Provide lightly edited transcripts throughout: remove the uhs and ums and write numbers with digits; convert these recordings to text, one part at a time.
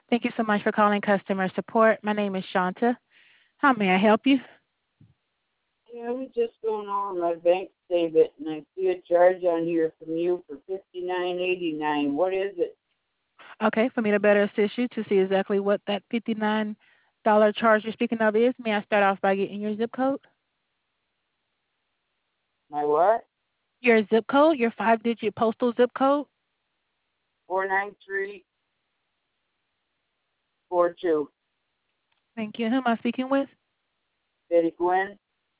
Thank you so much for calling customer support. My name is Shanta. How may I help you? Yeah, I was just going over my bank statement and I see a charge on here from you for $59.89. What is it? Okay, for me to better assist you to see exactly what that $59 charge you're speaking of is, may I start off by getting your zip code? My what? Your zip code, your 5-digit postal zip code? 49342. Thank you. Who am I speaking with? Betty Gwen?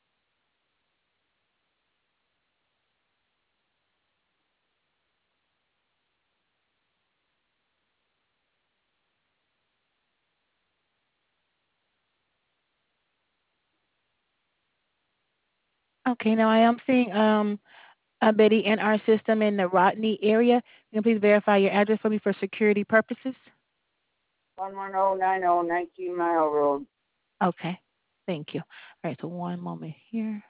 Okay, now I am seeing Betty in our system in the Rodney area. Can you please verify your address for me for security purposes? 11090 19 Mile Road. Okay, thank you. All right, so one moment here.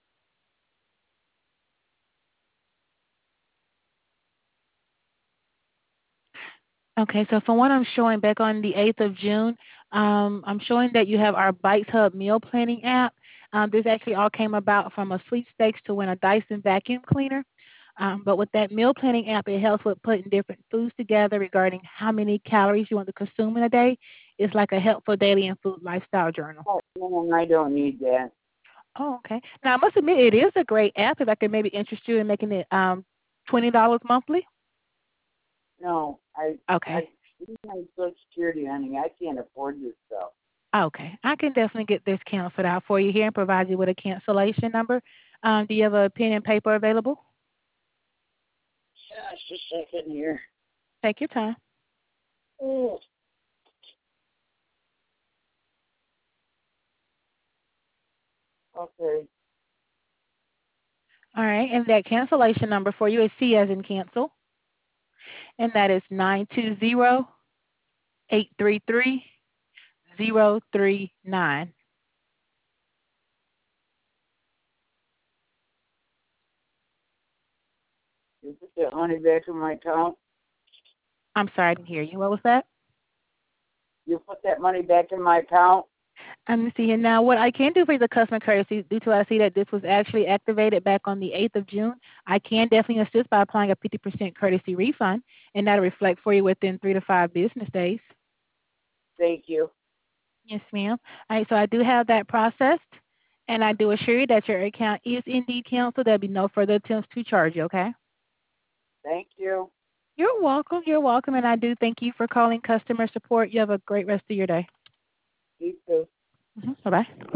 Okay, so from what I'm showing back on the 8th of June, I'm showing that you have our Bites Hub meal planning app. This actually all came about from a sweepstakes to win a Dyson vacuum cleaner. But with that meal planning app, it helps with putting different foods together regarding how many calories you want to consume in a day. It's like a helpful daily and food lifestyle journal. Oh, no, I don't need that. Oh, okay. Now, I must admit, it is a great app if I could maybe interest you in making it $20 monthly. No, I Okay. need my Social Security, honey. I can't afford this stuff. Okay, I can definitely get this canceled out for you here and provide you with a cancellation number. Do you have a pen and paper available? Just a second here. Take your time. Oh, okay. All right, and that cancellation number for you is C as in cancel, and that is 920-833-039. You put that money back in my account? I'm sorry, I didn't hear you. What was that? You put that money back in my account? Let me see here. Now, what I can do for the customer courtesy, due to I see that this was actually activated back on the 8th of June, I can definitely assist by applying a 50% courtesy refund, and that'll reflect for you within 3 to 5 business days. Thank you. Yes, ma'am. All right, so I do have that processed, and I do assure you that your account is indeed canceled. There'll be no further attempts to charge you, okay? Thank you. You're welcome. You're welcome, and I do thank you for calling customer support. You have a great rest of your day. You too. Bye-bye.